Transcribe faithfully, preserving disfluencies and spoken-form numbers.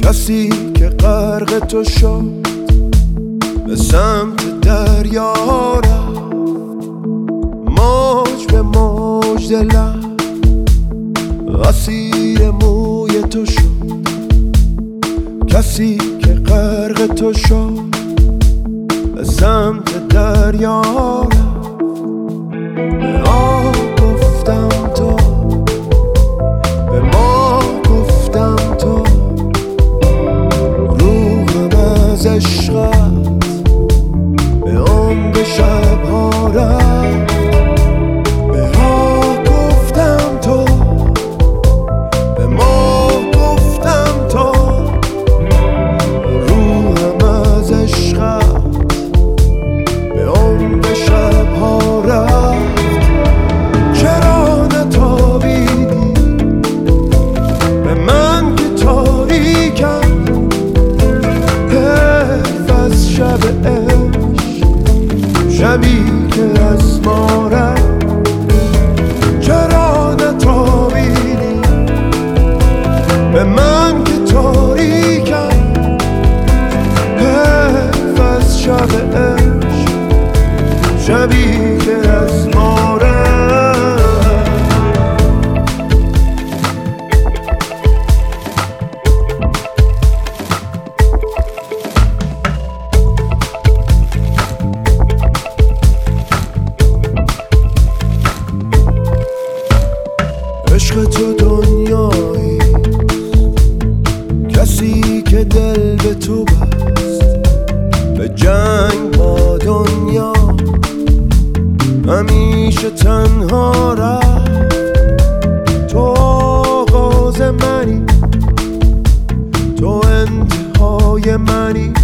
کسی که غرق تو شد به سمت دریا رفت، موج به موج دلم اسیر موی تو شد. کسی که غرق تو شد به سمت دریا رفت، به آب گفتم تو، به ما گفتم تو، روحم از عشقت به عمق شبها رفت. به ها گفتم تو، به ما گفتم تو، روحم از عشقت به عمق شبها رفت. چرا نتابیدی به من که تاریکم، حیف از شب عشق، شبی که از ما رفت. چرا نتابیدی به من که تاریکم، حیف از شب عشق، شبی که از ما رفت. عشق تو دنیایی، کسی که دل به تو بست، به جنگ با دنیا همیشه تنها رفت. تو آغاز منی، تو انتهای منی،